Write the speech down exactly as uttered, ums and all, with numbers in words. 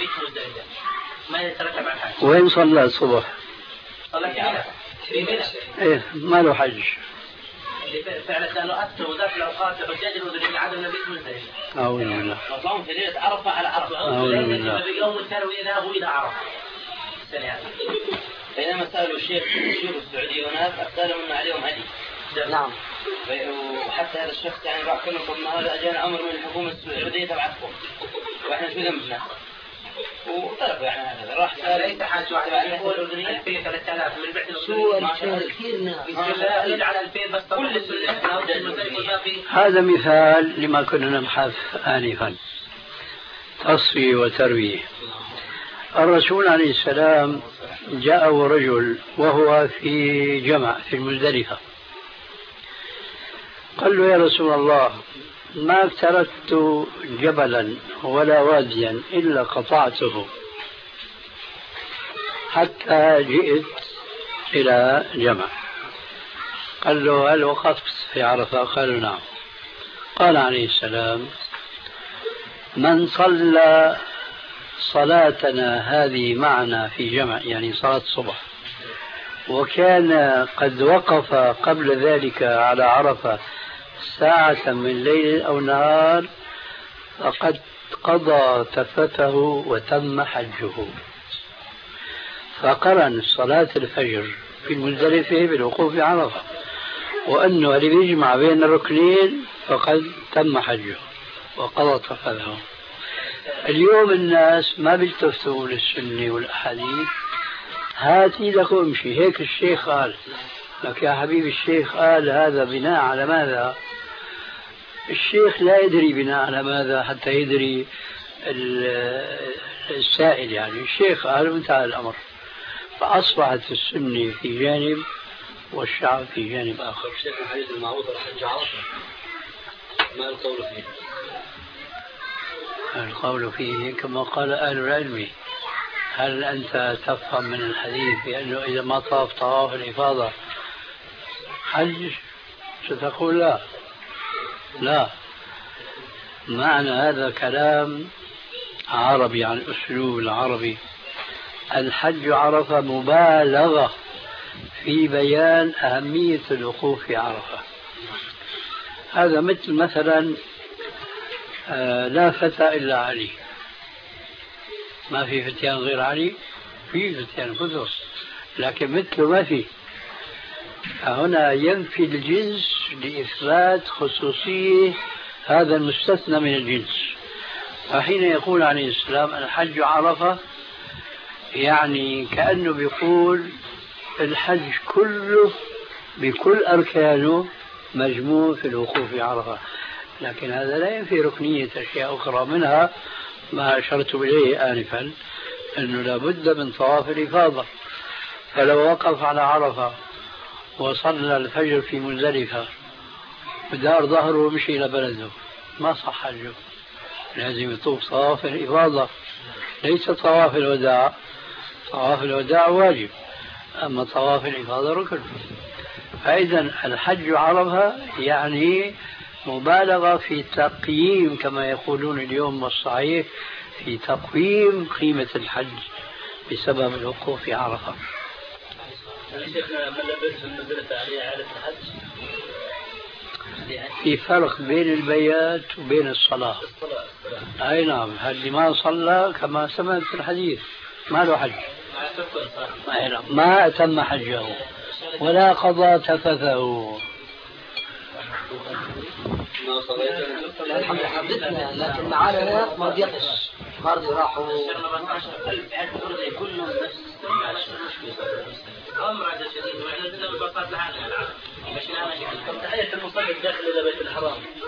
مزدلفة ما يترتب على الحج. وين صلى الصبح؟ صلى في منى. في منى. إيه ما له حج. فعلا كانوا أكثر وذات الأوقات الحجاج الذين عدم النبي مزدلفة. أعوذ بالله. وصوم في ليلة عرفة على عرفة. أعوذ بالله. يوم كانوا ذهبوا إلى عرفة. بينما سألوا الشيخ الشيخ السعودي هناك أسألهم أن عليهم هدي. نعم. وحتى هذا الشخص يعني راح كلهم طب ما هذا أجانا أمر من الحكومة السعودية تبعتكم وإحنا شو ذنبنا؟ وطلبوا يعني هذا راح ليس حاجة واحدة يعني يقول ألفين ثلاثة آلاف من بعد الصلاة كثير ناس. يجعل ألفين بس كل السنة. هذا مثال لما كنا نبحث آنفا تصفي وتروي. الرسول عليه السلام جاءه رجل وهو في جمع في المزدلفة قال له يا رسول الله ما اقتربت جبلا ولا واديا إلا قطعته حتى جئت إلى جمع. قال له هل وقفت في عرفة؟ قال نعم. قال عليه السلام من صلى صلاتنا هذه معنا في جمع يعني صلاة الصبح وكان قد وقف قبل ذلك على عرفة ساعة من ليل أو نهار فقد قضى تفته وتم حجه. فقرن صلاة الفجر في المزدلفة بالوقوف عرفة وأنه اللي بيجمع بين الركنين فقد تم حجه وقضى تفته. اليوم الناس ما بيلتفتوا للسنة والأحاديث هاتي لك امشي هيك الشيخ قال لك يا حبيبي الشيخ قال هذا بناء على ماذا؟ الشيخ لا يدري بناء على ماذا حتى يدري السائل يعني الشيخ قال وانتهى الأمر. فأصبحت السنة في جانب والشعب في جانب آخر. الشيخ الحديث المعروض الحج عرفة ما القول فيه؟ القول فيه كما قال أهل العلم. هل أنت تفهم من الحديث بأنه إذا ما طاف طواف الإفاضة حج؟ ستقول لا لا. معنى هذا كلام عربي عن الأسلوب العربي. الحج عرفة مبالغة في بيان أهمية الوقوف في عرفة. هذا مثل مثلا آه لا فتى إلا علي. ما في فتيان غير علي؟ في فتيان كثر لكن مثله ما في. هنا ينفي الجنس لإثبات خصوصية هذا المستثنى من الجنس. وحين يقول عليه السلام الحج عرفة يعني كأنه بيقول الحج كله بكل أركانه مجموع في الوقوف في عرفة. لكن هذا لا ينفي ركنية أشياء أخرى منها ما أشرت إليه آنفا أنه لابد من طواف الإفاضة. فلو وقف على عرفة وصلى الفجر في مزدلفة ودار ظهره ومشي إلى بلده ما صح حجه. لازم يطوف طواف الإفاضة ليس طواف الوداع. طواف الوداع واجب أما طواف الإفاضة ركن. فإذا الحج عرفة يعني مبالغة في تقييم كما يقولون اليوم والصحيح في تقويم قيمة الحج بسبب الوقوف في عرفة. في فرق بين البيات وبين الصلاة. أي نعم. اللي ما صلى كما سمعت في الحديث ما له حج. أي نعم. ما أتم حجه ولا قضى تفثه. الحمد لله لكن معانا ما بيقش برضه راحوا كلهم نفس أمر شديد وإحنا بدنا ببساطة لحالنا مش أنا مش تحية المصلي الداخل إلى بيت الحرام